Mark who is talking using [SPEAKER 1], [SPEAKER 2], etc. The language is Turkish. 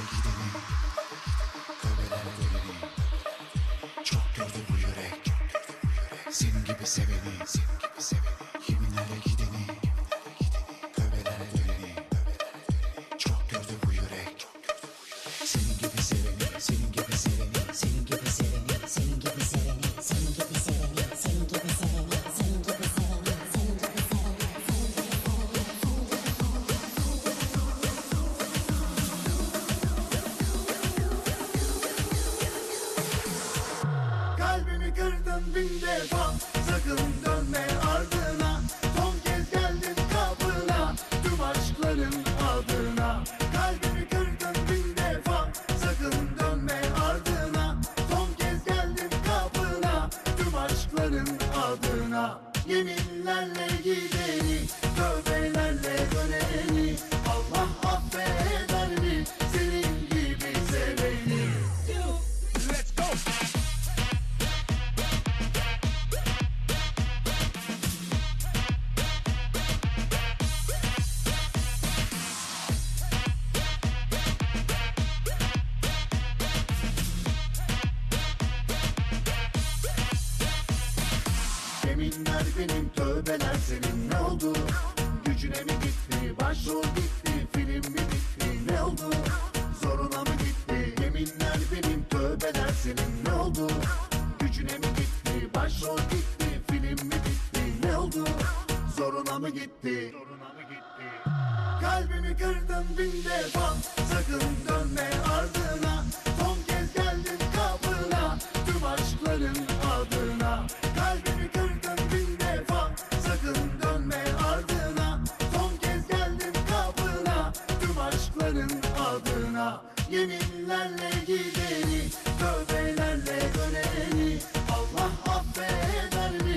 [SPEAKER 1] gideni, tövbeler döneni. Çok gördü bu yürek, senin gibi seveni. Kiminlerle gideni, tövbeler döneni. Çok gördü bu yürek, senin gibi seveni, senin gibi seveni, senin gibi seveni, senin gibi seveni, senin gibi seveni, senin gibi seveni, senin gibi seveni, senin gibi seveni.
[SPEAKER 2] Kalbimi kırdın bin defa, sakın dönme ardına. Son kez geldim kapına, tüm aşkların adına. Kalbimi kırdın bin defa, sakın dönme ardına. Son kez geldim kapına, tüm aşkların adına. Yeminlerle gideni, tövbelerle döneni. Allah affeder mi senin gibi seveni?
[SPEAKER 3] Let's go.
[SPEAKER 2] Yeminler benim, tövbeler senin. Ne oldu? Gücüne mi gitti? Başrol gitti, film mi bitti? Ne oldu? Zoruna mı gitti? Yeminler benim, tövbeler senin. Ne oldu? Gücüne mi gitti? Başrol gitti, film mi bitti? Ne oldu? Zoruna mı gitti? Kalbimi kırdın bin defa, sakın dönme ardına. Son kez geldim kapına, tüm aşkların adına. Kalbimi kırdın bin defa, sakın dönme ardına. Son kez geldim kapına, tüm aşkların adına. Yeminlerle gideni, tövbelerle döneni. Allah affeder mi